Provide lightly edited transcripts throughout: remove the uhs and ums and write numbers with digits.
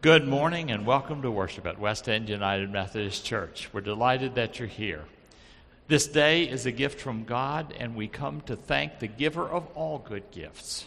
Good morning and welcome to worship at West End United Methodist Church. We're delighted that you're here. This day is a gift from God, and we come to thank the giver of all good gifts.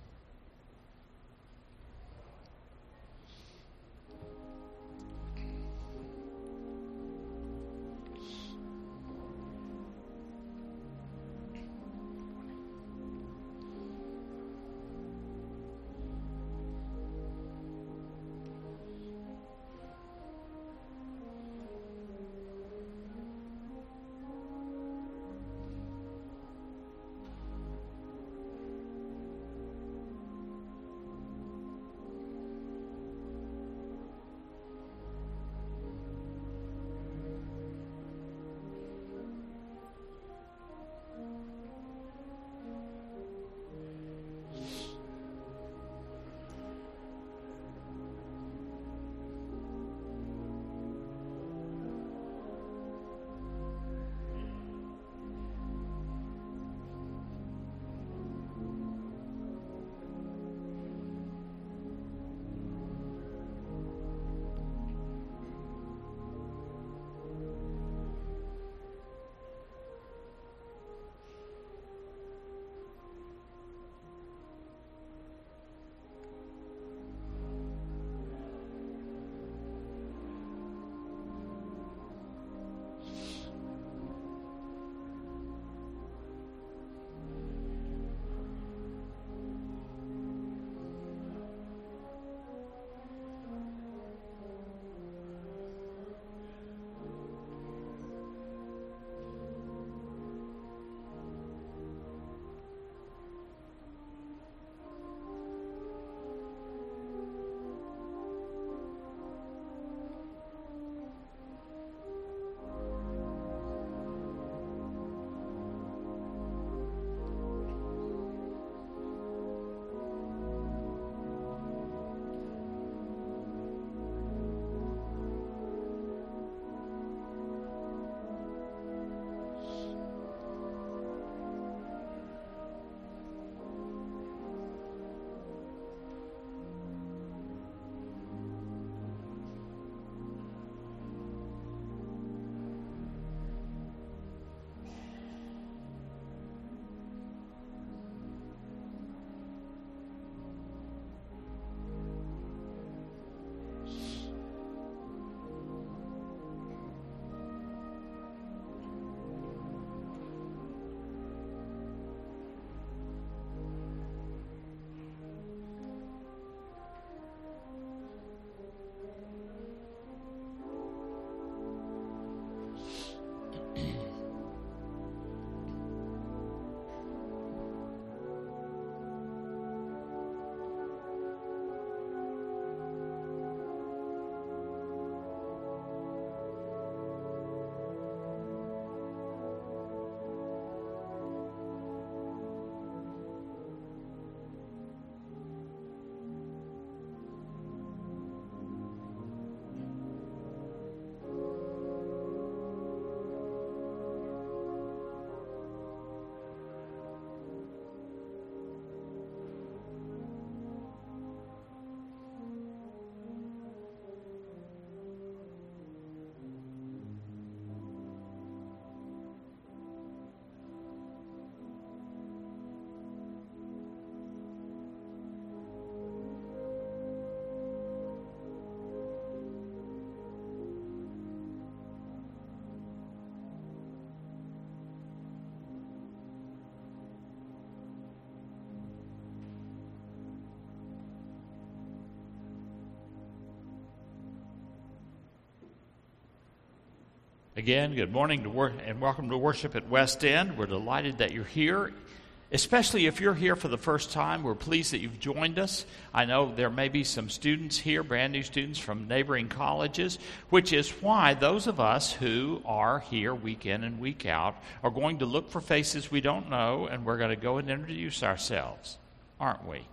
Again, good morning and welcome to worship at West End. We're delighted that you're here, especially if you're here for the first time. We're pleased that you've joined us. I know there may be some students here, brand new students from neighboring colleges, which is why those of us who are here week in and week out are going to look for faces we don't know, and we're going to go and introduce ourselves, aren't we?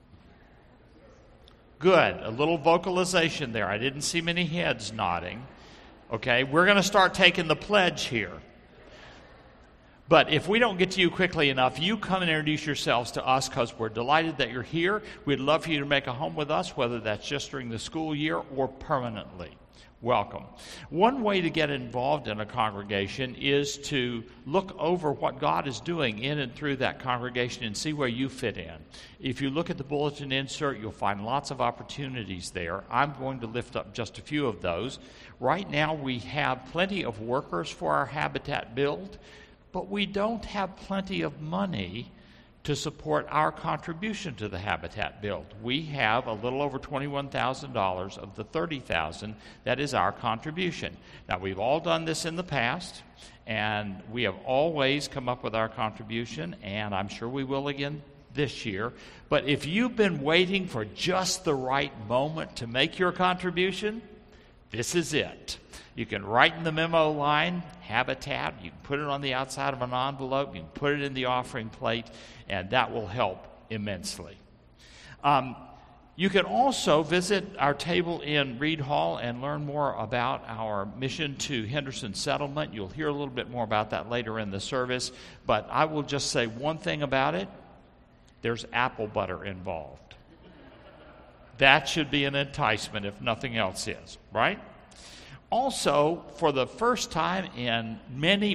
Good. A little vocalization there. I didn't see many heads nodding. Okay, we're going to start taking the pledge here. But if we don't get to you quickly enough, you come and introduce yourselves to us because we're delighted that you're here. We'd love for you to make a home with us, whether that's just during the school year or permanently. Welcome. One way to get involved in a congregation is to look over what God is doing in and through that congregation and see where you fit in. If you look at the bulletin insert, you'll find lots of opportunities there. I'm going to lift up just a few of those. Right now, we have plenty of workers for our Habitat build, but we don't have plenty of money to support our contribution to the Habitat build. We have a little over $21,000 of the $30,000 that is our contribution. Now, we've all done this in the past, and we have always come up with our contribution, and I'm sure we will again this year. But if you've been waiting for just the right moment to make your contribution, this is it. You can write in the memo line, Habitat. You can put it on the outside of an envelope. You can put it in the offering plate, and that will help immensely. You can also visit our table in Reed Hall and learn more about our mission to Henderson Settlement. You'll hear a little bit more about that later in the service, but I will just say one thing about it. There's apple butter involved. That should be an enticement if nothing else is, right? Also, for the first time in many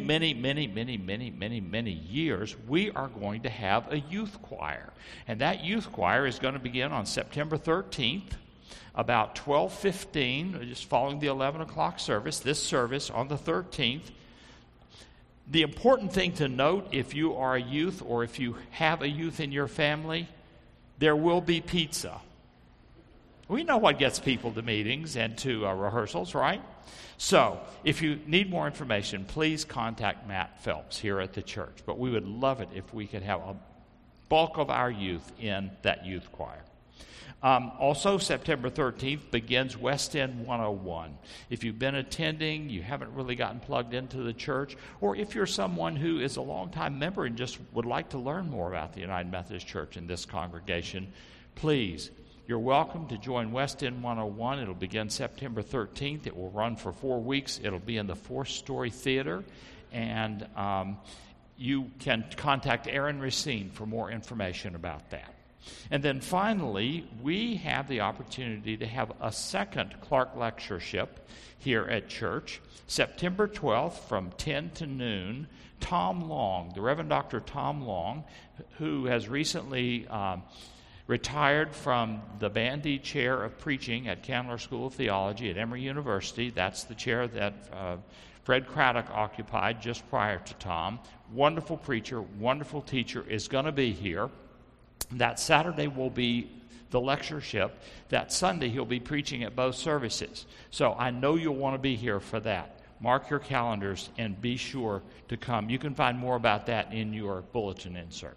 years, we are going to have a youth choir. And that youth choir is going to begin on September 13th, about 12:15, just following the 11 o'clock service, this service on the 13th. The important thing to note, if you are a youth or if you have a youth in your family, there will be pizza. We know what gets people to meetings and to rehearsals, right? So, if you need more information, please contact Matt Phelps here at the church. But we would love it if we could have a bulk of our youth in that youth choir. Also, September 13th begins West End 101. If you've been attending, you haven't really gotten plugged into the church, or if you're someone who is a longtime member and just would like to learn more about the United Methodist Church and this congregation, please, you're welcome to join West End 101. It'll begin September 13th. It will run for 4 weeks. It'll be in the 4th-story theater, and you can contact Aaron Racine for more information about that. And then finally, we have the opportunity to have a second Clark Lectureship here at church, September 12th from 10 to noon. Tom Long, the Reverend Dr. Tom Long, who has recently retired from the Bandy Chair of Preaching at Candler School of Theology at Emory University. That's the chair that Fred Craddock occupied just prior to Tom. Wonderful preacher, wonderful teacher, is going to be here. That Saturday will be the lectureship. That Sunday he'll be preaching at both services. So I know you'll want to be here for that. Mark your calendars and be sure to come. You can find more about that in your bulletin insert.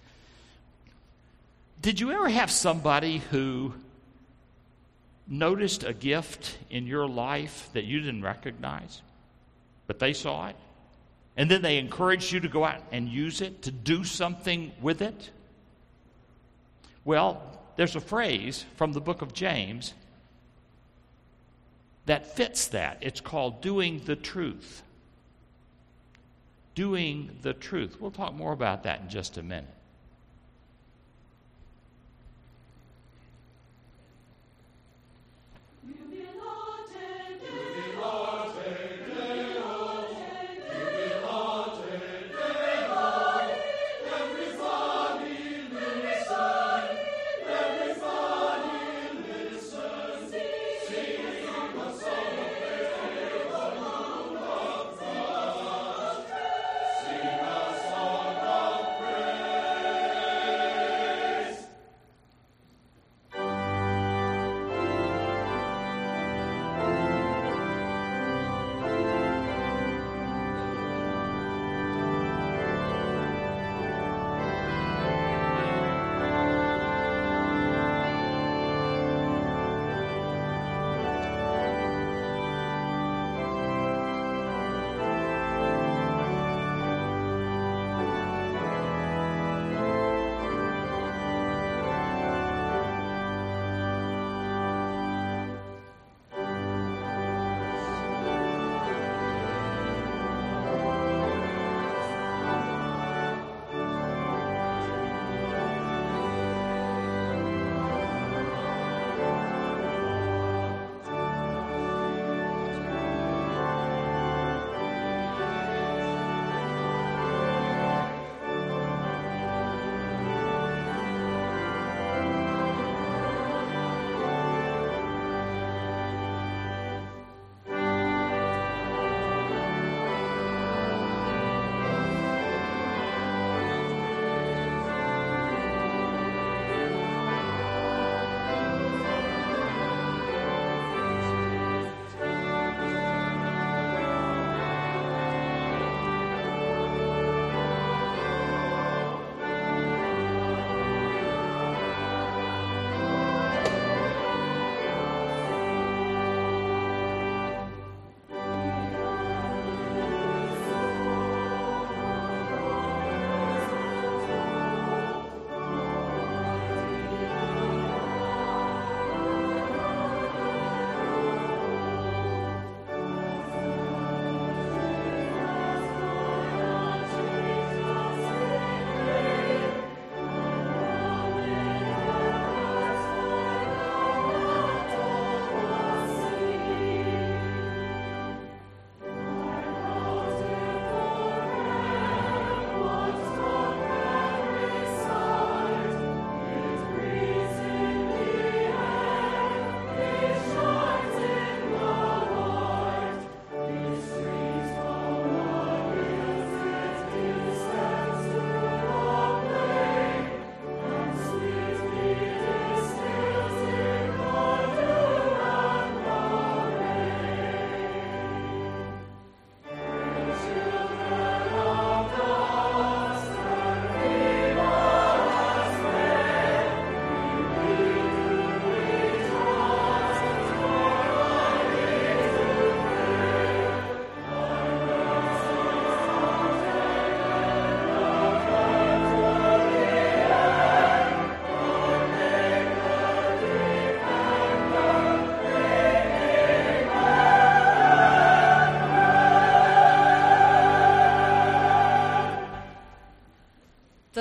Did you ever have somebody who noticed a gift in your life that you didn't recognize, but they saw it? And then they encouraged you to go out and use it, to do something with it? Well, there's a phrase from the book of James that fits that. It's called doing the truth. Doing the truth. We'll talk more about that in just a minute.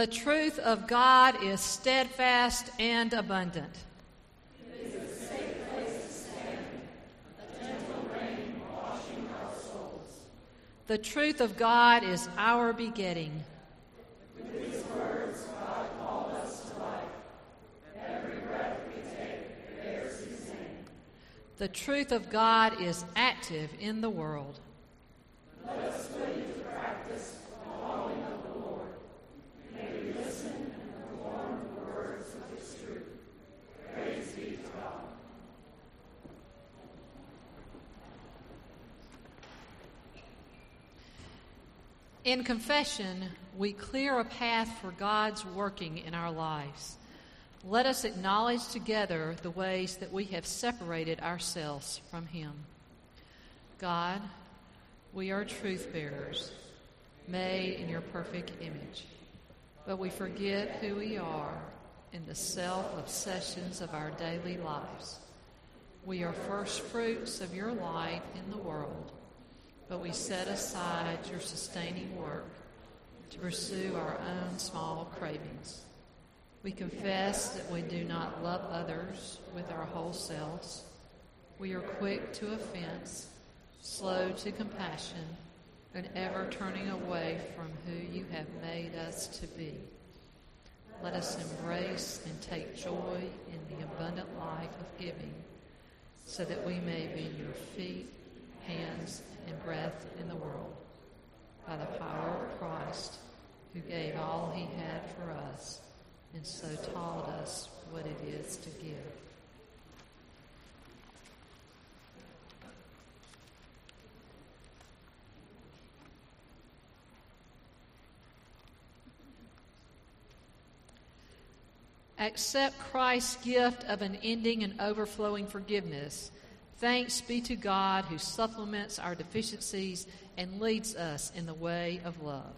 The truth of God is steadfast and abundant. It is a safe place to stand, a gentle rain washing our souls. The truth of God is our begetting. With these words, God called us to life. Every breath we take bears His name. The truth of God is active in the world. Let us put into practice the calling of the Lord. May we listen and perform the words of His truth. Praise be to God. In confession, we clear a path for God's working in our lives. Let us acknowledge together the ways that we have separated ourselves from Him. God, we are truth bearers, made in your perfect image, but we forget who we are in the self-obsessions of our daily lives. We are first fruits of your light in the world, but we set aside your sustaining work to pursue our own small cravings. We confess that we do not love others with our whole selves. We are quick to offense, slow to compassion, and ever turning away from who you have made us to be. Let us embrace and take joy in the abundant life of giving, so that we may be your feet, hands, and breath in the world. By the power of Christ, who gave all He had for us, and so taught us what it is to give. Accept Christ's gift of an ending and overflowing forgiveness. Thanks be to God who supplements our deficiencies and leads us in the way of love.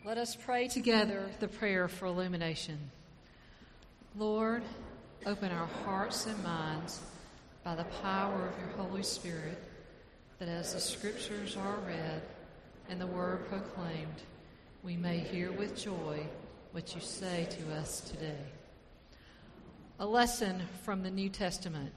Let us pray together the prayer for illumination. Lord, open our hearts and minds by the power of your Holy Spirit, that as the Scriptures are read and the Word proclaimed, we may hear with joy what you say to us today. A lesson from the New Testament.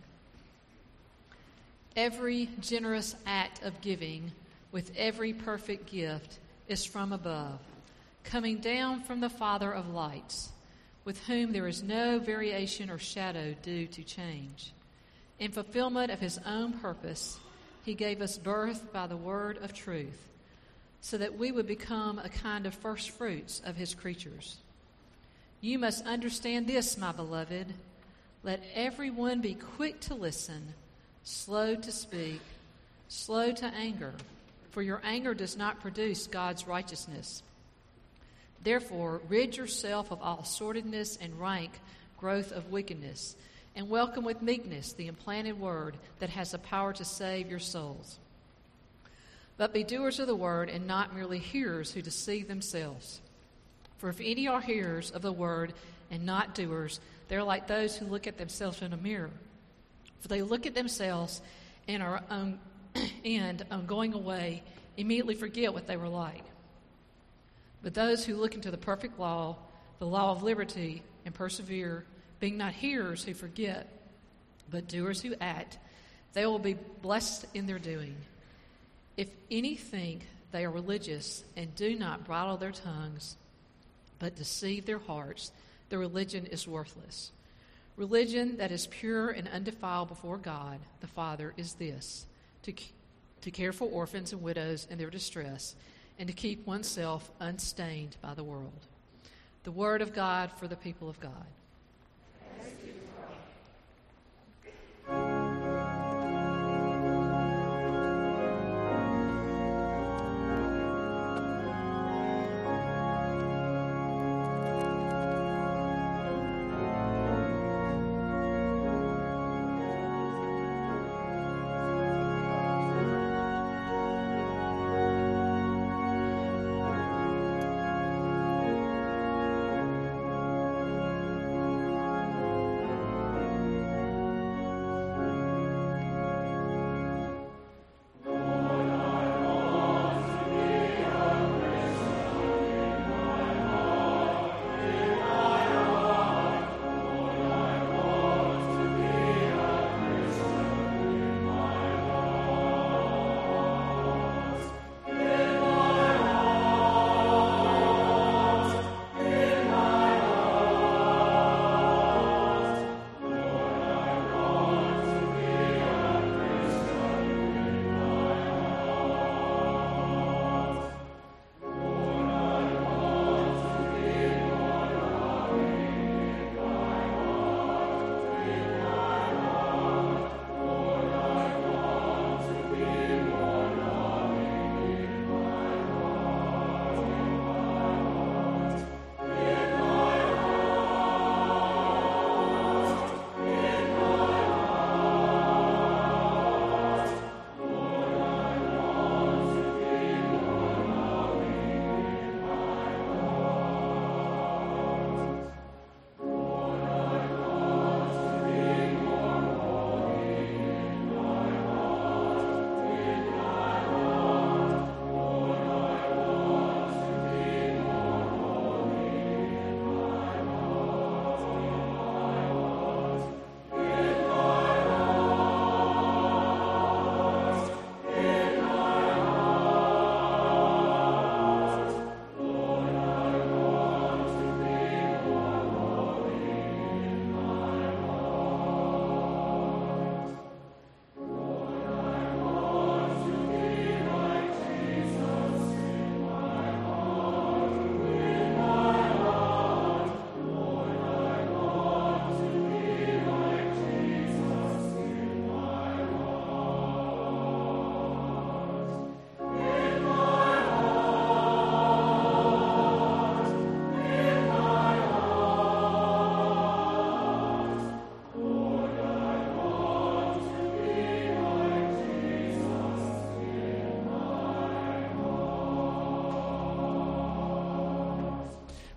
Every generous act of giving with every perfect gift is from above, coming down from the Father of lights, with whom there is no variation or shadow due to change. In fulfillment of his own purpose, he gave us birth by the word of truth, so that we would become a kind of first fruits of his creatures. You must understand this, my beloved. Let everyone be quick to listen, slow to speak, slow to anger, for your anger does not produce God's righteousness. Therefore, rid yourself of all sordidness and rank growth of wickedness, and welcome with meekness the implanted word that has the power to save your souls. But be doers of the word and not merely hearers who deceive themselves. For if any are hearers of the word and not doers, they're like those who look at themselves in a mirror. For they look at themselves and on going away, immediately forget what they were like. But those who look into the perfect law, the law of liberty, and persevere, being not hearers who forget, but doers who act, they will be blessed in their doing. If any think they are religious and do not bridle their tongues, but deceive their hearts, their religion is worthless. Religion that is pure and undefiled before God, the Father, is this: to care for orphans and widows in their distress, and to keep oneself unstained by the world. The word of God for the people of God.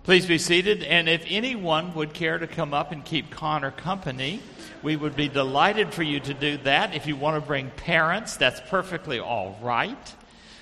Please be seated, and if anyone would care to come up and keep Connor company, we would be delighted for you to do that. If you want to bring parents, that's perfectly all right.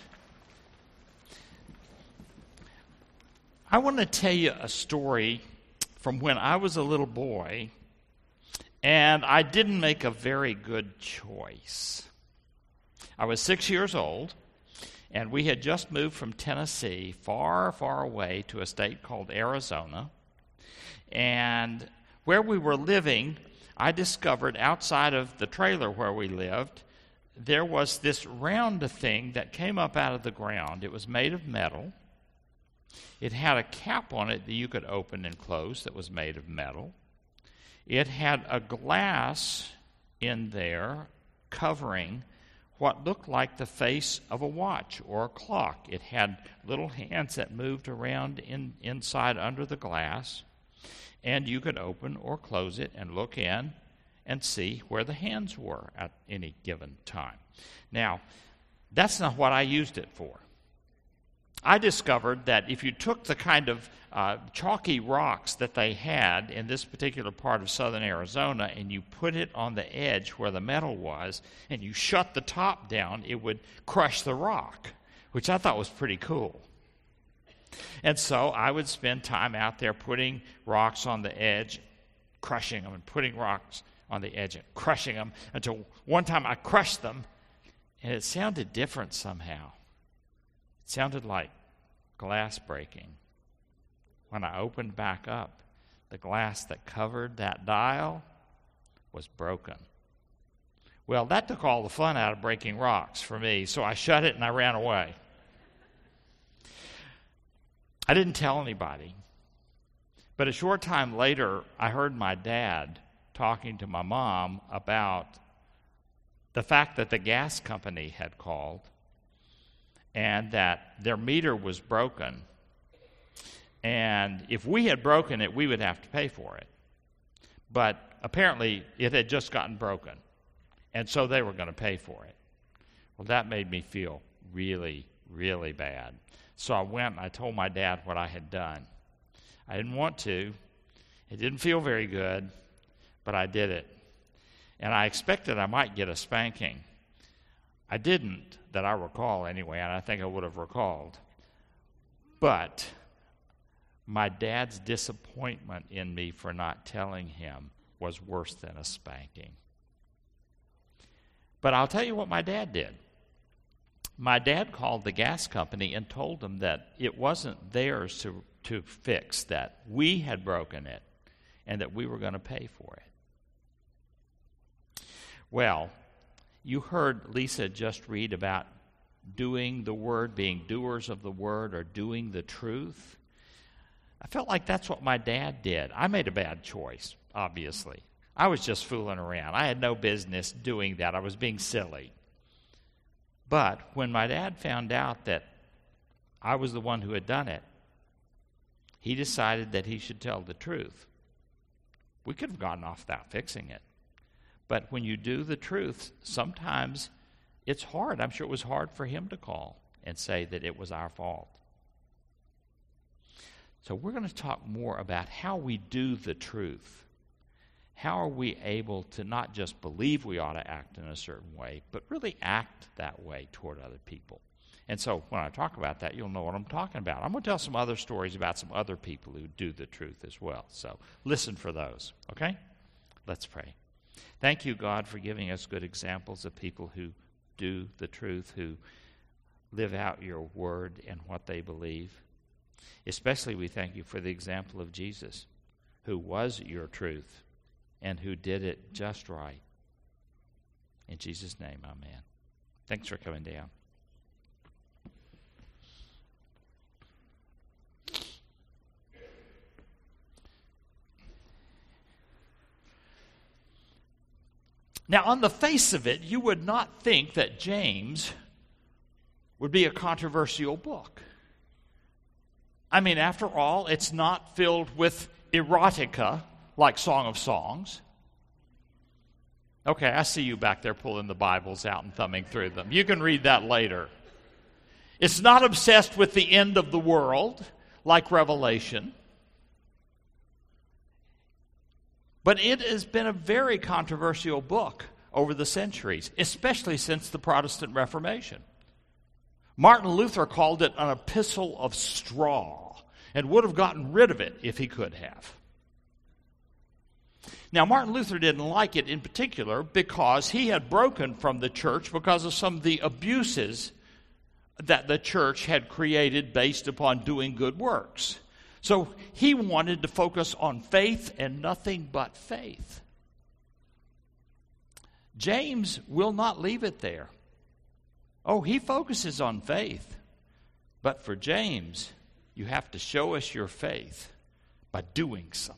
I want to tell you a story from when I was a little boy, and I didn't make a very good choice. I was 6 years old, and we had just moved from Tennessee far, far away to a state called Arizona. And where we were living, I discovered outside of the trailer where we lived, there was this round thing that came up out of the ground. It was made of metal. It had a cap on it that you could open and close that was made of metal. It had a glass in there covering what looked like the face of a watch or a clock. It had little hands that moved around inside under the glass, and you could open or close it and look in and see where the hands were at any given time. Now, that's not what I used it for. I discovered that if you took the kind of chalky rocks that they had in this particular part of southern Arizona and you put it on the edge where the metal was and you shut the top down, it would crush the rock, which I thought was pretty cool. And so I would spend time out there putting rocks on the edge, crushing them, and putting rocks on the edge and crushing them until one time I crushed them and it sounded different somehow. It sounded like glass breaking. When I opened back up, the glass that covered that dial was broken. Well, that took all the fun out of breaking rocks for me, so I shut it and I ran away. I didn't tell anybody. But a short time later, I heard my dad talking to my mom about the fact that the gas company had called and that their meter was broken. And if we had broken it, we would have to pay for it. But apparently, it had just gotten broken. And so they were going to pay for it. Well, that made me feel really, really bad. So I went and I told my dad what I had done. I didn't want to. It didn't feel very good, but I did it. And I expected I might get a spanking. I didn't, that I recall anyway, and I think I would have recalled. But my dad's disappointment in me for not telling him was worse than a spanking. But I'll tell you what my dad did. My dad called the gas company and told them that it wasn't theirs to fix, that we had broken it and that we were going to pay for it. Well, you heard Lisa just read about doing the word, being doers of the word, or doing the truth. I felt like that's what my dad did. I made a bad choice, obviously. I was just fooling around. I had no business doing that. I was being silly. But when my dad found out that I was the one who had done it, he decided that he should tell the truth. We could have gotten off without fixing it. But when you do the truth, sometimes it's hard. I'm sure it was hard for him to call and say that it was our fault. So we're going to talk more about how we do the truth. How are we able to not just believe we ought to act in a certain way, but really act that way toward other people? And so when I talk about that, you'll know what I'm talking about. I'm going to tell some other stories about some other people who do the truth as well. So listen for those, okay? Let's pray. Thank you, God, for giving us good examples of people who do the truth, who live out your word and what they believe. Especially we thank you for the example of Jesus, who was your truth and who did it just right. In Jesus' name, amen. Thanks for coming down. Now, on the face of it, you would not think that James would be a controversial book. I mean, after all, it's not filled with erotica like Song of Songs. Okay, I see you back there pulling the Bibles out and thumbing through them. You can read that later. It's not obsessed with the end of the world like Revelation. But it has been a very controversial book over the centuries, especially since the Protestant Reformation. Martin Luther called it an epistle of straw and would have gotten rid of it if he could have. Now, Martin Luther didn't like it in particular because he had broken from the church because of some of the abuses that the church had created based upon doing good works. So he wanted to focus on faith and nothing but faith. James will not leave it there. Oh, he focuses on faith. But for James, you have to show us your faith by doing something.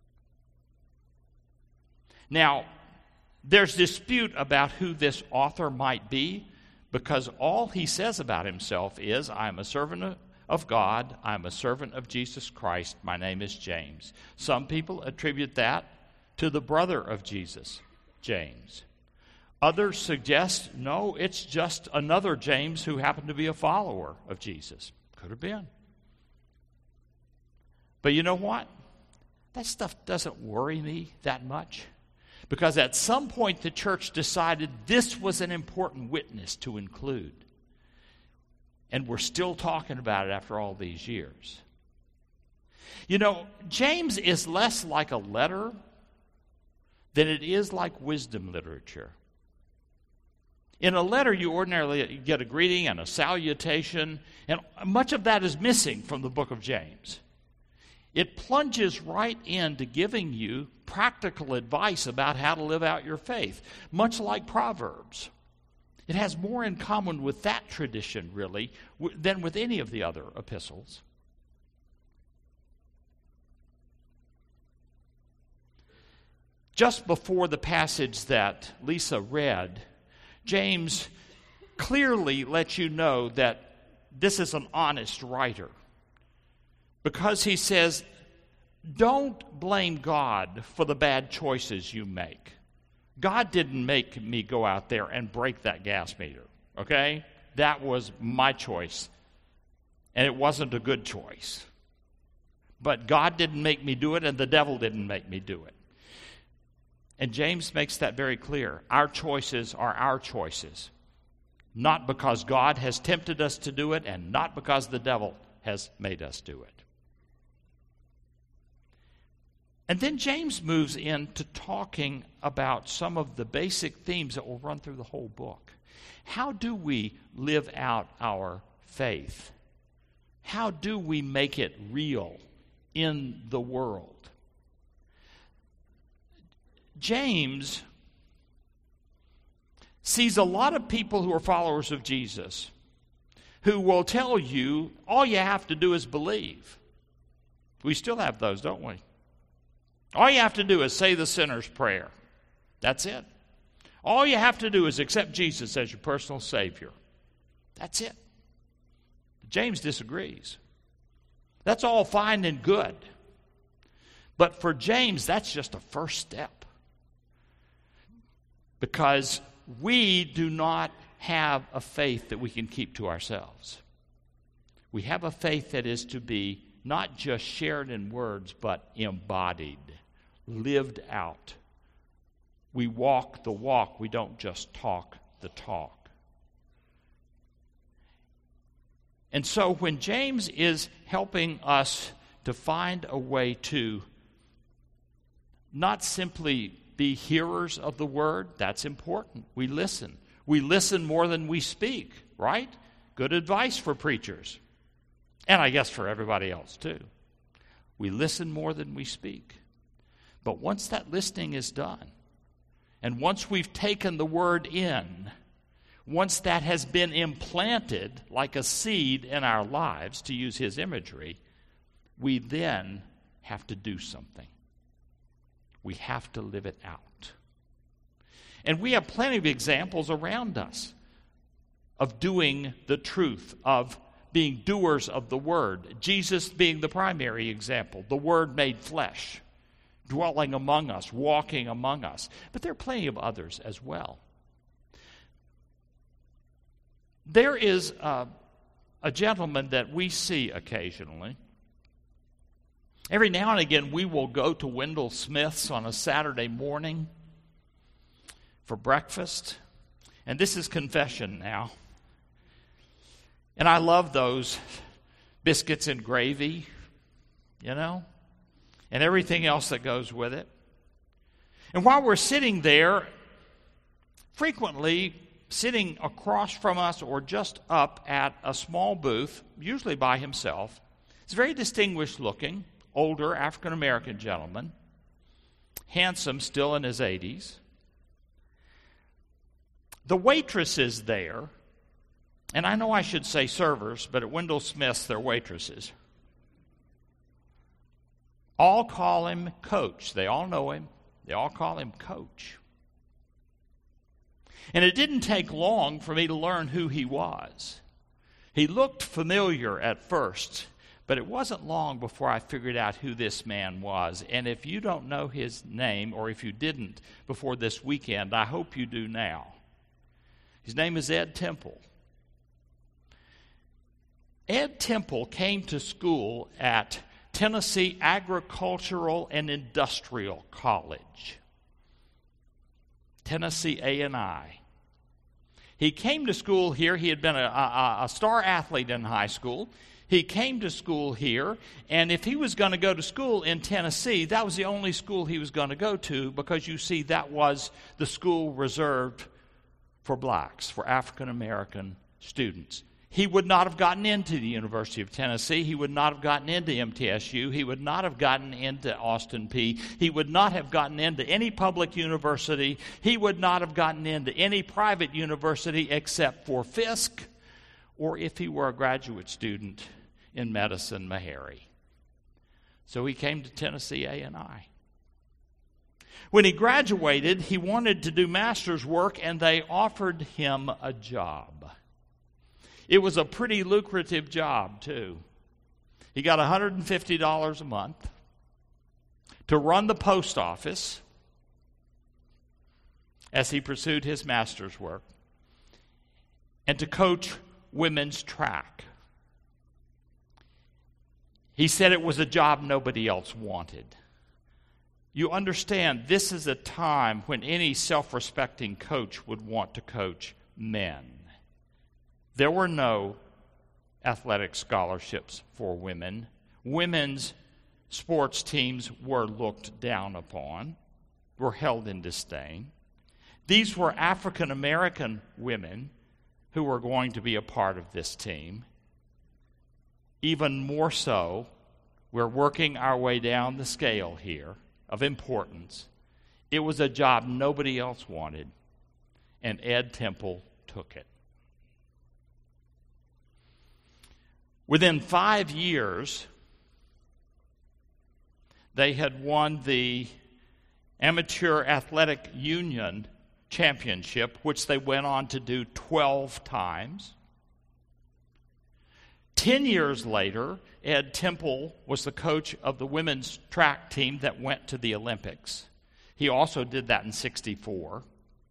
Now, there's dispute about who this author might be, because all he says about himself is, I'm a servant of God, I'm a servant of Jesus Christ, my name is James. Some people attribute that to the brother of Jesus, James. Others suggest, no, it's just another James who happened to be a follower of Jesus. Could have been. But you know what? That stuff doesn't worry me that much. Because at some point the church decided this was an important witness to include. And we're still talking about it after all these years. You know, James is less like a letter than it is like wisdom literature. In a letter, you ordinarily get a greeting and a salutation, and much of that is missing from the book of James. It plunges right into giving you practical advice about how to live out your faith, much like Proverbs. It has more in common with that tradition, really, than with any of the other epistles. Just before the passage that Lisa read, James clearly lets you know that this is an honest writer. Because he says, don't blame God for the bad choices you make. God didn't make me go out there and break that gas meter, okay? That was my choice, and it wasn't a good choice. But God didn't make me do it, and the devil didn't make me do it. And James makes that very clear. Our choices are our choices, not because God has tempted us to do it, and not because the devil has made us do it. And then James moves into talking about some of the basic themes that will run through the whole book. How do we live out our faith? How do we make it real in the world? James sees a lot of people who are followers of Jesus who will tell you all you have to do is believe. We still have those, don't we? All you have to do is say the sinner's prayer. That's it. All you have to do is accept Jesus as your personal Savior. That's it. James disagrees. That's all fine and good. But for James, that's just a first step. Because we do not have a faith that we can keep to ourselves. We have a faith that is to be not just shared in words, but embodied, lived out. We walk the walk. We don't just talk the talk. And so when James is helping us to find a way to not simply be hearers of the word, that's important. We listen. We listen more than we speak, right? Good advice for preachers. And I guess for everybody else too. We listen more than we speak. But once that listening is done, and once we've taken the word in, once that has been implanted like a seed in our lives, to use his imagery, we then have to do something. We have to live it out. And we have plenty of examples around us of doing the truth, of being doers of the word. Jesus being the primary example, the word made flesh, dwelling among us, walking among us. But there are plenty of others as well. There is a gentleman that we see occasionally Every now and again, we will go to Wendell Smith's on a Saturday morning for breakfast. And this is confession now. And I love those biscuits and gravy, and everything else that goes with it. And while we're sitting there, frequently sitting across from us or just up at a small booth, usually by himself, he's very distinguished looking, older African-American gentleman, handsome, still in his 80s. The waitresses there, and I know I should say servers, but at Wendell Smith's they're waitresses, all call him Coach. They all know him. They all call him Coach. And it didn't take long for me to learn who he was. He looked familiar at first, but it wasn't long before I figured out who this man was. And if you don't know his name, or if you didn't before this weekend, I hope you do now. His name is Ed Temple. Ed Temple came to school at Tennessee Agricultural and Industrial College, Tennessee A&I. He came to school here. He had been a star athlete in high school. He came to school here, and if he was going to go to school in Tennessee, that was the only school he was going to go to, because you see, that was the school reserved for blacks, for African-American students. He would not have gotten into the University of Tennessee. He would not have gotten into MTSU. He would not have gotten into Austin Peay. He would not have gotten into any public university. He would not have gotten into any private university except for Fisk, or if he were a graduate student in medicine, Meharry. So he came to Tennessee A&I. When he graduated, he wanted to do master's work, and they offered him a job. It was a pretty lucrative job, too. He got $150 a month to run the post office as he pursued his master's work, and to coach women's track. He said it was a job nobody else wanted. You understand, this is a time when any self-respecting coach would want to coach men. There were no athletic scholarships for women. Women's sports teams were looked down upon, were held in disdain. These were African American women who were going to be a part of this team. Even more so, we're working our way down the scale here of importance. It was a job nobody else wanted, and Ed Temple took it. Within 5 years, they had won the Amateur Athletic Union Championship, which they went on to do 12 times. 10 years later, Ed Temple was the coach of the women's track team that went to the Olympics. He also did that in 1964.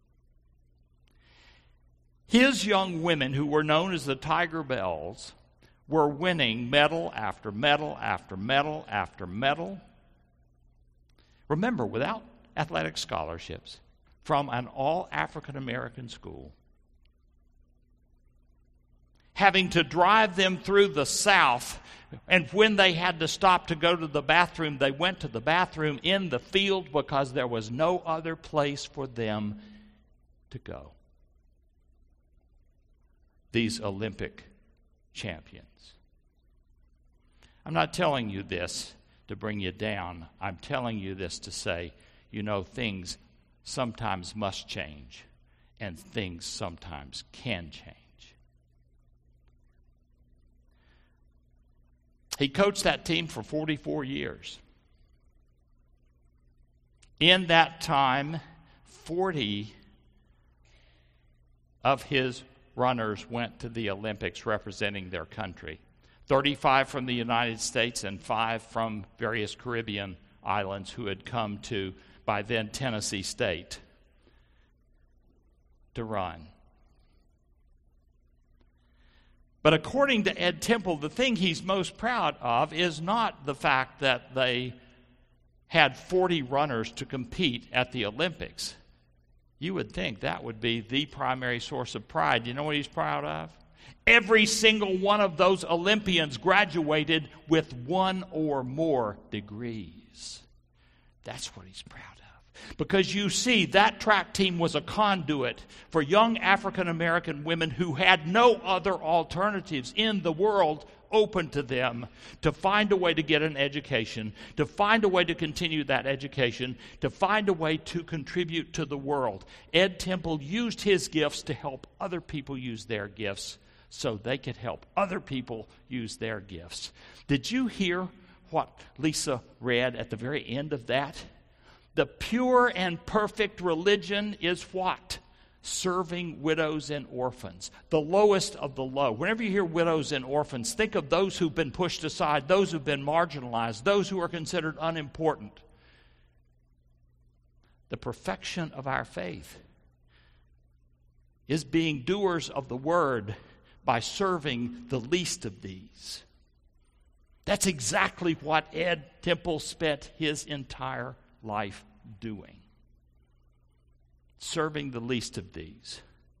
His young women, who were known as the Tiger Bells, were winning medal after medal after medal after medal. Remember, without athletic scholarships, from an all-African-American school, having to drive them through the South, and when they had to stop to go to the bathroom, they went to the bathroom in the field because there was no other place for them to go. These Olympic champions. I'm not telling you this to bring you down. I'm telling you this to say, things sometimes must change, and things sometimes can change. He coached that team for 44 years. In that time, 40 of his runners went to the Olympics representing their country. 35 from the United States and 5 from various Caribbean islands who had come to, by then, Tennessee State to run. But according to Ed Temple, the thing he's most proud of is not the fact that they had 40 runners to compete at the Olympics. You would think that would be the primary source of pride. You know what he's proud of? Every single one of those Olympians graduated with 1 or more degrees. That's what he's proud of. Because you see, that track team was a conduit for young African American women who had no other alternatives in the world open to them to find a way to get an education, to find a way to continue that education, to find a way to contribute to the world. Ed Temple used his gifts to help other people use their gifts so they could help other people use their gifts. Did you hear what Lisa read at the very end of that? The pure and perfect religion is what? Serving widows and orphans, the lowest of the low. Whenever you hear widows and orphans, think of those who've been pushed aside, those who've been marginalized, those who are considered unimportant. The perfection of our faith is being doers of the word by serving the least of these. That's exactly what Ed Temple spent his entire life doing. Serving the least of these.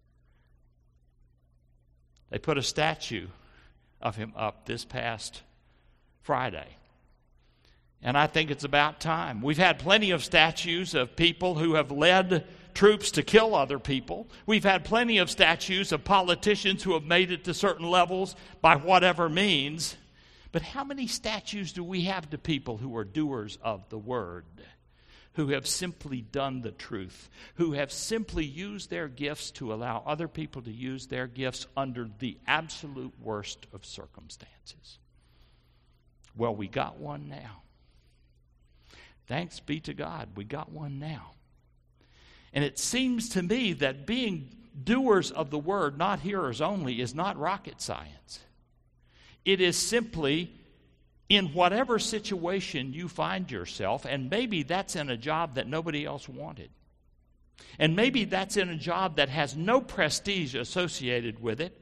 They put a statue of him up this past Friday. And I think it's about time. We've had plenty of statues of people who have led troops to kill other people. We've had plenty of statues of politicians who have made it to certain levels by whatever means. But how many statues do we have to people who are doers of the word? Who have simply done the truth, who have simply used their gifts to allow other people to use their gifts under the absolute worst of circumstances. Well, we got one now. Thanks be to God, we got one now. And it seems to me that being doers of the word, not hearers only, is not rocket science. It is simply in whatever situation you find yourself, and maybe that's in a job that nobody else wanted. And maybe that's in a job that has no prestige associated with it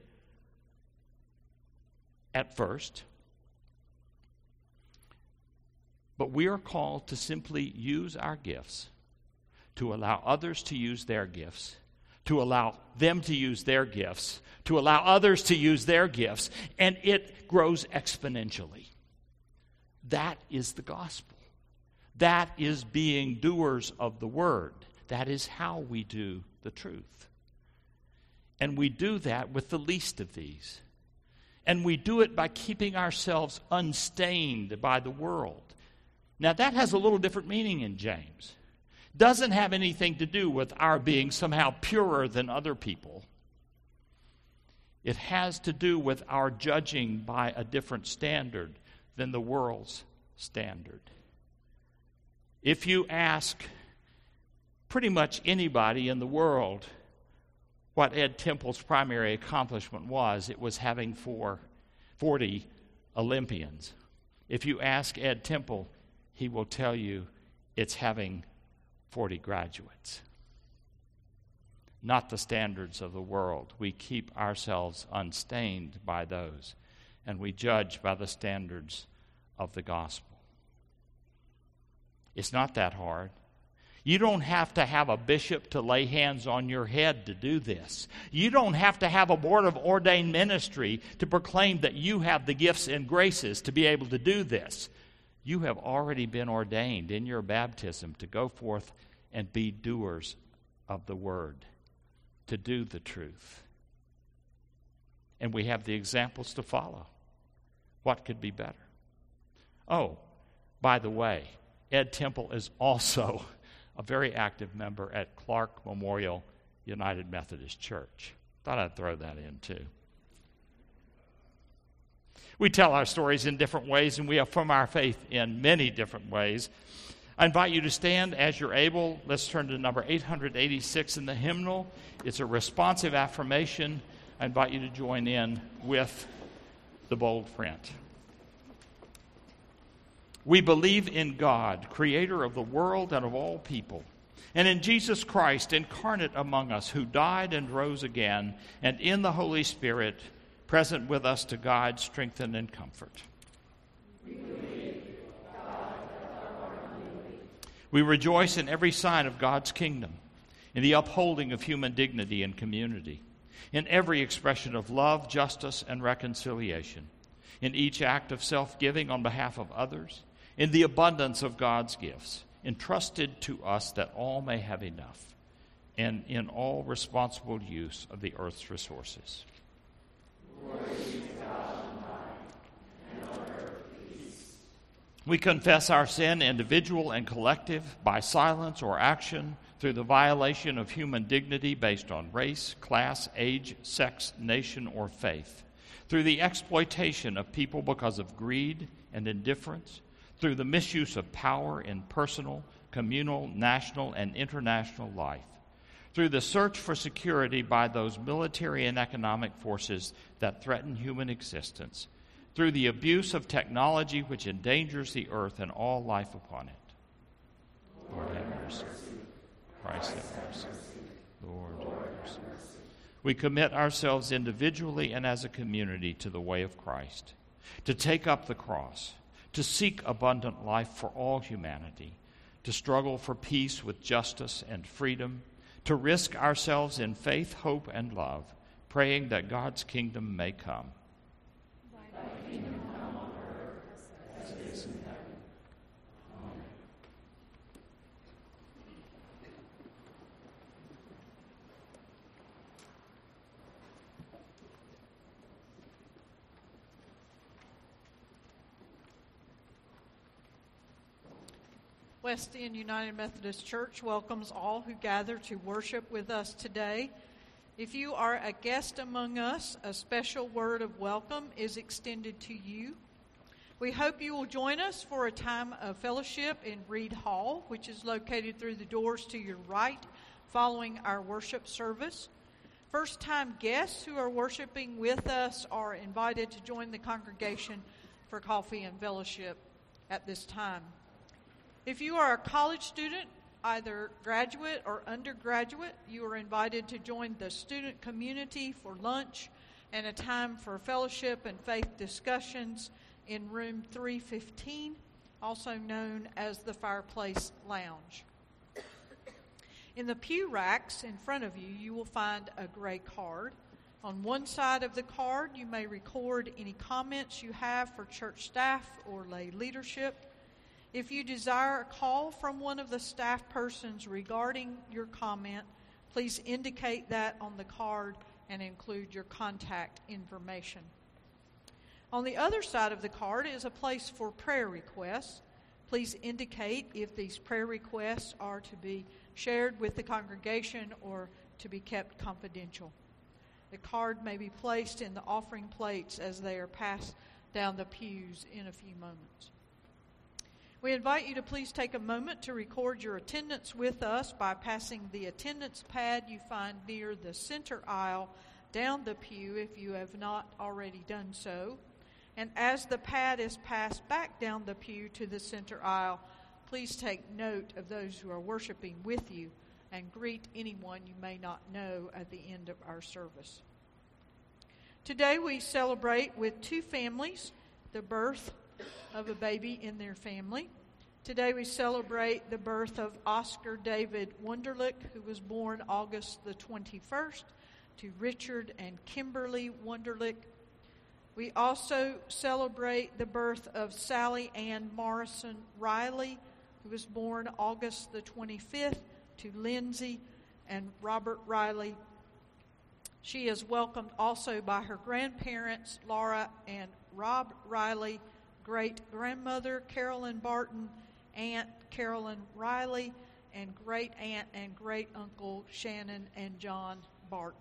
at first. But we are called to simply use our gifts, to allow others to use their gifts, to allow them to use their gifts, to allow others to use their gifts, and it grows exponentially. That is the gospel. That is being doers of the word. That is how we do the truth. And we do that with the least of these. And we do it by keeping ourselves unstained by the world. Now that has a little different meaning in James. Doesn't have anything to do with our being somehow purer than other people. It has to do with our judging by a different standard than the world's standard. If you ask pretty much anybody in the world what Ed Temple's primary accomplishment was, it was having 40 Olympians. If you ask Ed Temple, he will tell you it's having 40 graduates. Not the standards of the world. We keep ourselves unstained by those, and we judge by the standards of the gospel. It's not that hard. You don't have to have a bishop to lay hands on your head to do this. You don't have to have a board of ordained ministry to proclaim that you have the gifts and graces to be able to do this. You have already been ordained in your baptism to go forth and be doers of the word, to do the truth. And we have the examples to follow. What could be better? Oh, by the way, Ed Temple is also a very active member at Clark Memorial United Methodist Church. Thought I'd throw that in too. We tell our stories in different ways, and we affirm our faith in many different ways. I invite you to stand as you're able. Let's turn to number 886 in the hymnal. It's a responsive affirmation. I invite you to join in with the bold print. We believe in God, creator of the world and of all people, and in Jesus Christ, incarnate among us, who died and rose again, and in the Holy Spirit, present with us to guide, strengthen, and comfort. We rejoice in every sign of God's kingdom, in the upholding of human dignity and community, in every expression of love, justice, and reconciliation, in each act of self-giving on behalf of others, in the abundance of God's gifts, entrusted to us that all may have enough, and in all responsible use of the earth's resources. We confess our sin, individual and collective, by silence or action, through the violation of human dignity based on race, class, age, sex, nation, or faith, through the exploitation of people because of greed and indifference, through the misuse of power in personal, communal, national, and international life, through the search for security by those military and economic forces that threaten human existence, through the abuse of technology which endangers the earth and all life upon it. Lord, have mercy. Christ, have mercy. Lord, have mercy. We commit ourselves individually and as a community to the way of Christ, to take up the cross, to seek abundant life for all humanity, to struggle for peace with justice and freedom, to risk ourselves in faith, hope, and love, praying that God's kingdom may come. Thy kingdom come on earth as it is in heaven. Amen. West End United Methodist Church welcomes all who gather to worship with us today. If you are a guest among us, a special word of welcome is extended to you. We hope you will join us for a time of fellowship in Reed Hall, which is located through the doors to your right following our worship service. First-time guests who are worshiping with us are invited to join the congregation for coffee and fellowship at this time. If you are a college student, either graduate or undergraduate, you are invited to join the student community for lunch and a time for fellowship and faith discussions in room 315, also known as the Fireplace Lounge. In the pew racks in front of you, you will find a gray card. On one side of the card, you may record any comments you have for church staff or lay leadership. If you desire a call from one of the staff persons regarding your comment, please indicate that on the card and include your contact information. On the other side of the card is a place for prayer requests. Please indicate if these prayer requests are to be shared with the congregation or to be kept confidential. The card may be placed in the offering plates as they are passed down the pews in a few moments. We invite you to please take a moment to record your attendance with us by passing the attendance pad you find near the center aisle down the pew if you have not already done so. And as the pad is passed back down the pew to the center aisle, please take note of those who are worshiping with you and greet anyone you may not know at the end of our service. Today we celebrate with two families the birth of a baby in their family. Today we celebrate the birth of Oscar David Wunderlich, who was born August the 21st, to Richard and Kimberly Wunderlich. We also celebrate the birth of Sally Ann Morrison Riley, who was born August the 25th, to Lindsay and Robert Riley. She is welcomed also by her grandparents, Laura and Rob Riley, great-grandmother Carolyn Barton, Aunt Carolyn Riley, and great-aunt and great-uncle Shannon and John Barton.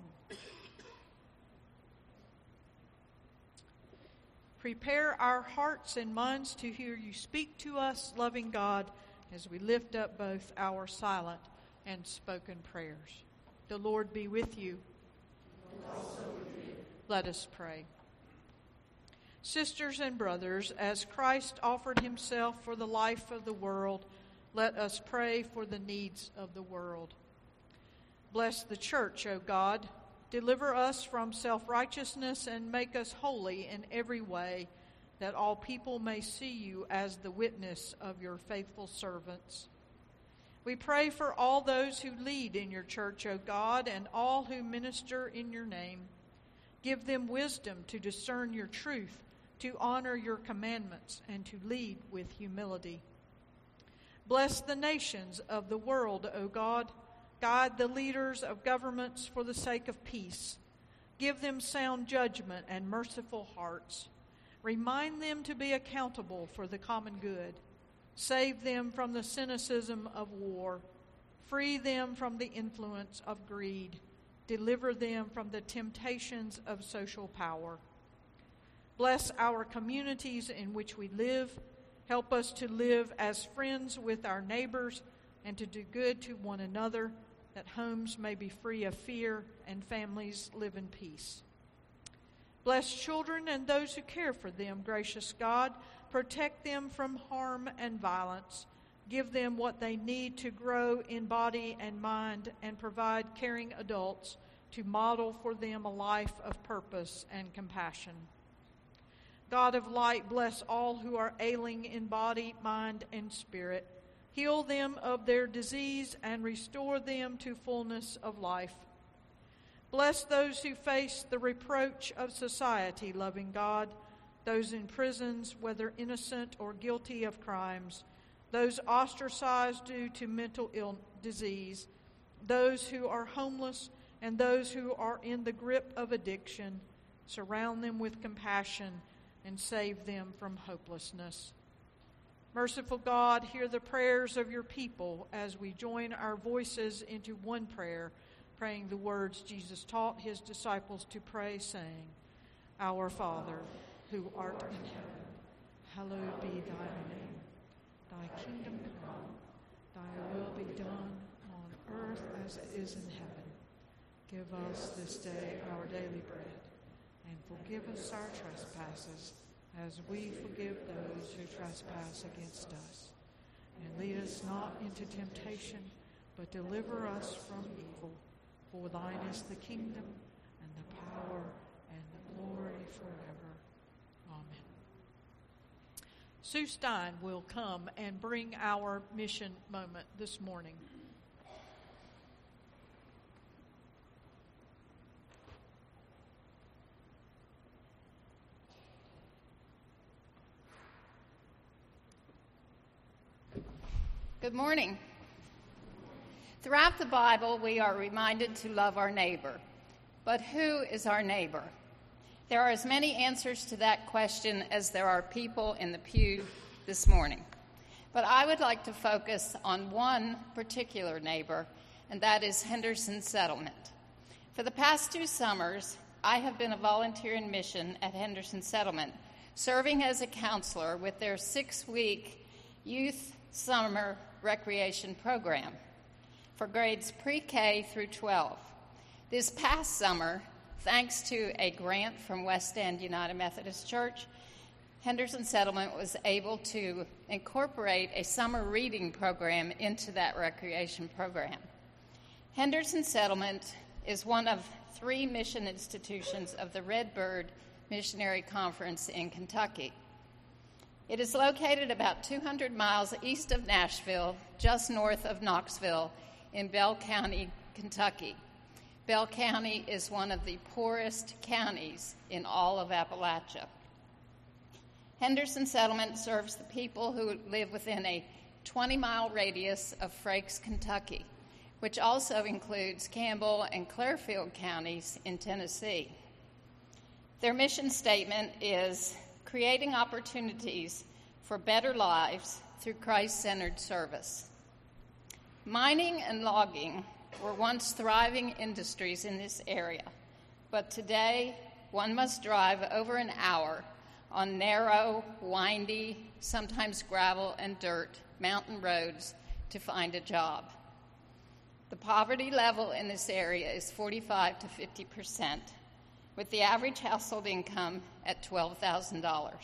Prepare our hearts and minds to hear you speak to us, loving God, as we lift up both our silent and spoken prayers. The Lord be with you. And also with you. Let us pray. Sisters and brothers, as Christ offered himself for the life of the world, let us pray for the needs of the world. Bless the church, O God. Deliver us from self-righteousness and make us holy in every way, that all people may see you as the witness of your faithful servants. We pray for all those who lead in your church, O God, and all who minister in your name. Give them wisdom to discern your truth, to honor your commandments, and to lead with humility. Bless the nations of the world, O God. Guide the leaders of governments for the sake of peace. Give them sound judgment and merciful hearts. Remind them to be accountable for the common good. Save them from the cynicism of war. Free them from the influence of greed. Deliver them from the temptations of social power. Bless our communities in which we live. Help us to live as friends with our neighbors and to do good to one another, that homes may be free of fear and families live in peace. Bless children and those who care for them, gracious God. Protect them from harm and violence. Give them what they need to grow in body and mind, and provide caring adults to model for them a life of purpose and compassion. God of light, bless all who are ailing in body, mind, and spirit. Heal them of their disease and restore them to fullness of life. Bless those who face the reproach of society, loving God, those in prisons, whether innocent or guilty of crimes, those ostracized due to mental disease, those who are homeless, and those who are in the grip of addiction. Surround them with compassion and save them from hopelessness. Merciful God, hear the prayers of your people as we join our voices into one prayer, praying the words Jesus taught his disciples to pray, saying, Our Father, who art in heaven, hallowed be thy name. Thy kingdom come, thy will be done on earth as it is in heaven. Give us this day our daily bread, and forgive us our trespasses, as we forgive those who trespass against us. And lead us not into temptation, but deliver us from evil. For thine is the kingdom, and the power, and the glory forever. Amen. Sue Stein will come and bring our mission moment this morning. Good morning. Throughout the Bible, we are reminded to love our neighbor. But who is our neighbor? There are as many answers to that question as there are people in the pew this morning. But I would like to focus on one particular neighbor, and that is Henderson Settlement. For the past 2 summers, I have been a volunteer in mission at Henderson Settlement, serving as a counselor with their 6-week youth summer recreation program for grades pre-K through 12. This past summer, thanks to a grant from West End United Methodist Church, Henderson Settlement was able to incorporate a summer reading program into that recreation program. Henderson Settlement is one of 3 mission institutions of the Redbird Missionary Conference in Kentucky. It is located about 200 miles east of Nashville, just north of Knoxville, in Bell County, Kentucky. Bell County is one of the poorest counties in all of Appalachia. Henderson Settlement serves the people who live within a 20-mile radius of Frakes, Kentucky, which also includes Campbell and Clearfield counties in Tennessee. Their mission statement is creating opportunities for better lives through Christ-centered service. Mining and logging were once thriving industries in this area, but today one must drive over an hour on narrow, windy, sometimes gravel and dirt mountain roads to find a job. The poverty level in this area is 45 to 50%, with the average household income at $12,000.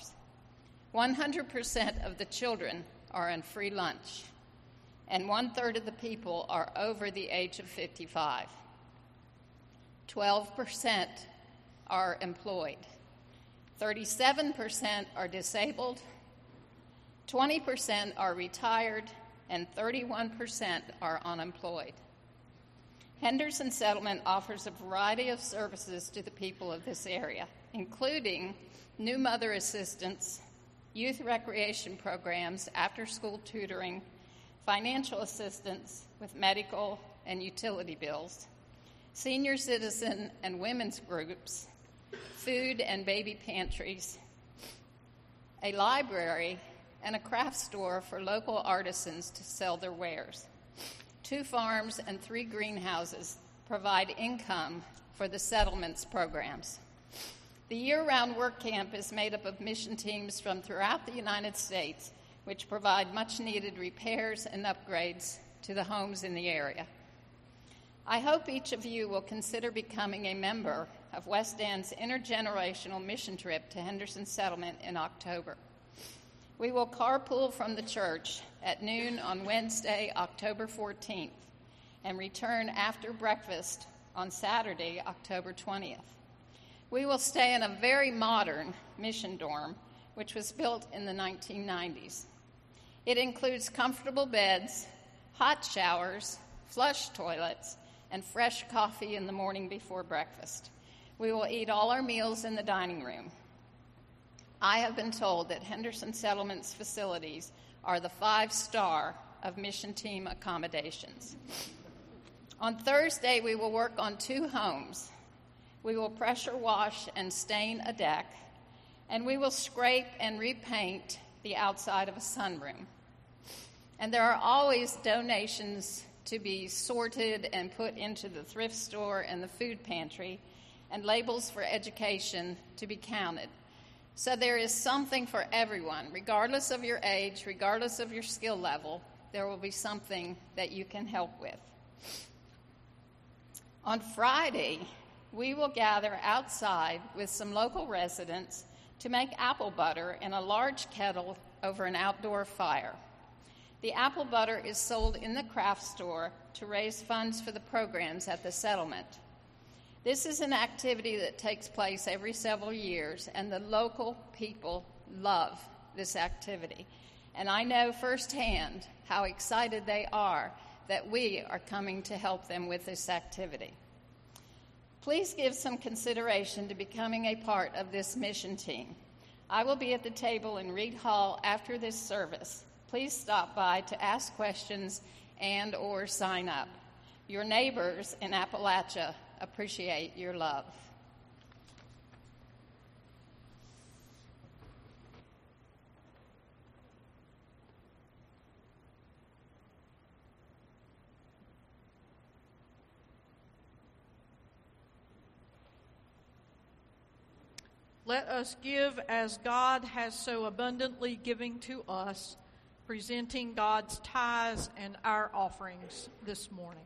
100% of the children are on free lunch, and 1/3 of the people are over the age of 55. 12% are employed, 37% are disabled, 20% are retired, and 31% are unemployed. Henderson Settlement offers a variety of services to the people of this area, including new mother assistance, youth recreation programs, after-school tutoring, financial assistance with medical and utility bills, senior citizen and women's groups, food and baby pantries, a library, and a craft store for local artisans to sell their wares. 2 farms and 3 greenhouses provide income for the settlement's programs. The year-round work camp is made up of mission teams from throughout the United States, which provide much-needed repairs and upgrades to the homes in the area. I hope each of you will consider becoming a member of West End's intergenerational mission trip to Henderson Settlement in October. We will carpool from the church at noon on Wednesday, October 14th, and return after breakfast on Saturday, October 20th. We will stay in a very modern mission dorm, which was built in the 1990s. It includes comfortable beds, hot showers, flush toilets, and fresh coffee in the morning before breakfast. We will eat all our meals in the dining room. I have been told that Henderson Settlement's facilities are the 5-star of mission team accommodations. On Thursday, we will work on 2 homes. We will pressure wash and stain a deck, and we will scrape and repaint the outside of a sunroom. And there are always donations to be sorted and put into the thrift store and the food pantry, and labels for education to be counted. So there is something for everyone. Regardless of your age, regardless of your skill level, there will be something that you can help with. On Friday, we will gather outside with some local residents to make apple butter in a large kettle over an outdoor fire. The apple butter is sold in the craft store to raise funds for the programs at the settlement. This is an activity that takes place every several years, and the local people love this activity. And I know firsthand how excited they are that we are coming to help them with this activity. Please give some consideration to becoming a part of this mission team. I will be at the table in Reed Hall after this service. Please stop by to ask questions and/or sign up. Your neighbors in Appalachia appreciate your love. Let us give as God has so abundantly given to us, presenting God's tithes and our offerings this morning.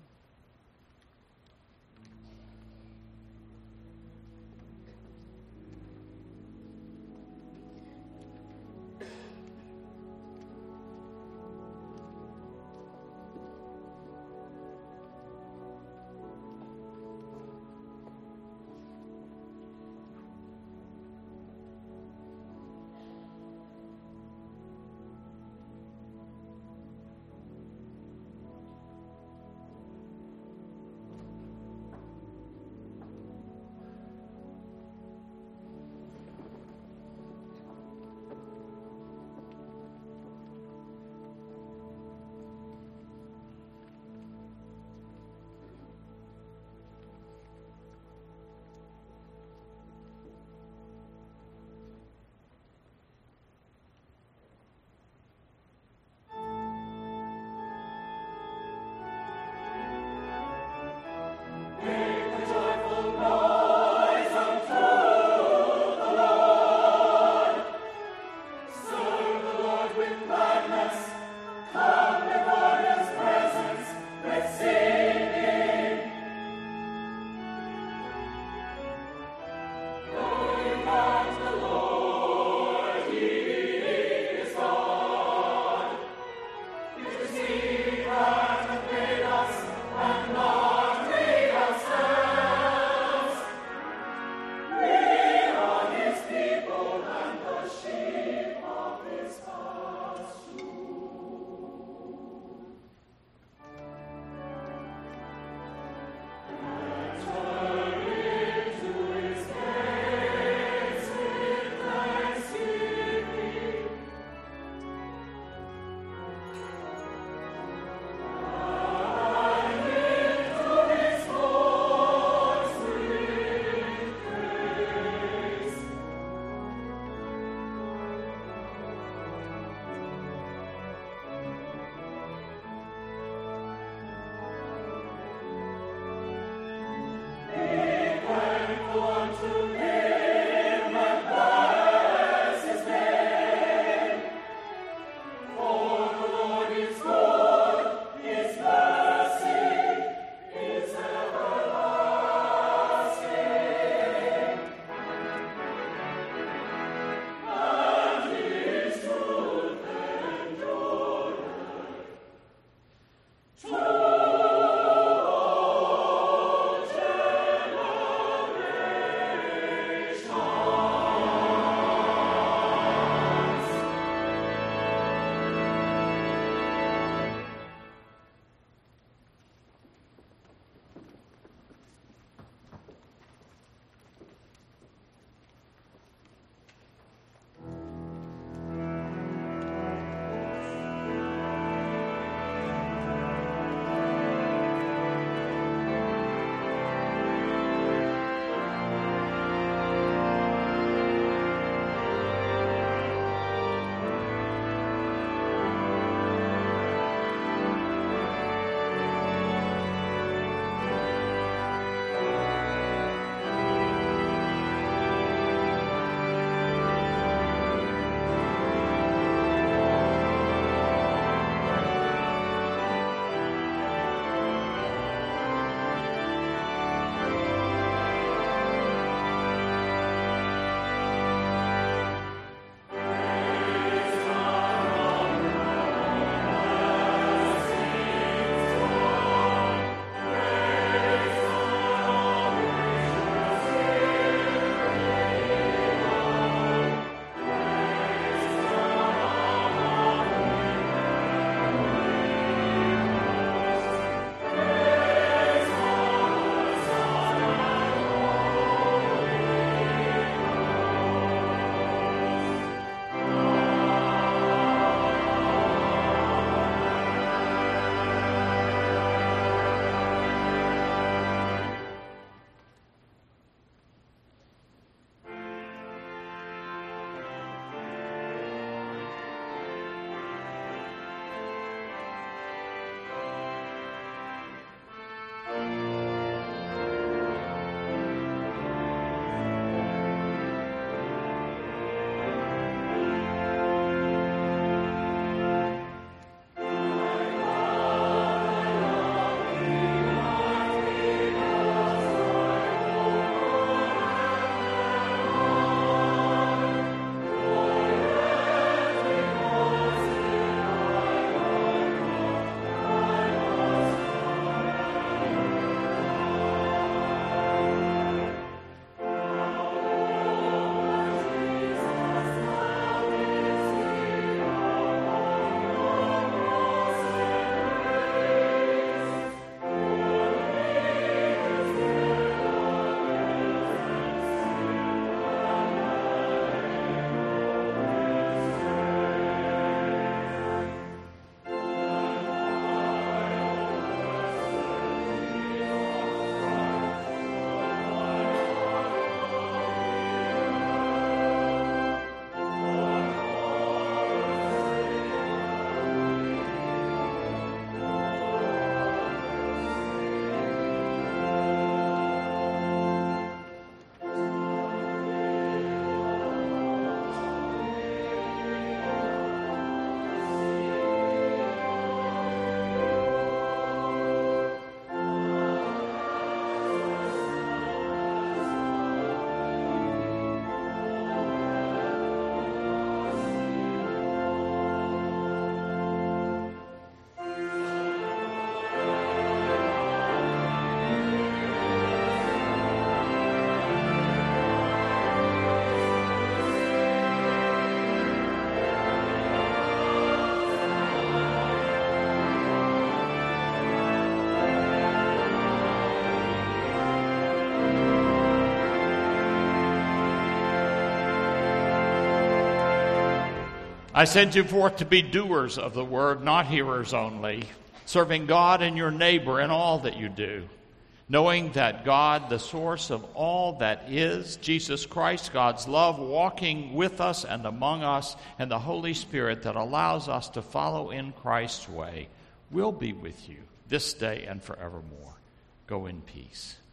I send you forth to be doers of the word, not hearers only, serving God and your neighbor in all that you do, knowing that God, the source of all that is, Jesus Christ, God's love, walking with us and among us, and the Holy Spirit that allows us to follow in Christ's way, will be with you this day and forevermore. Go in peace.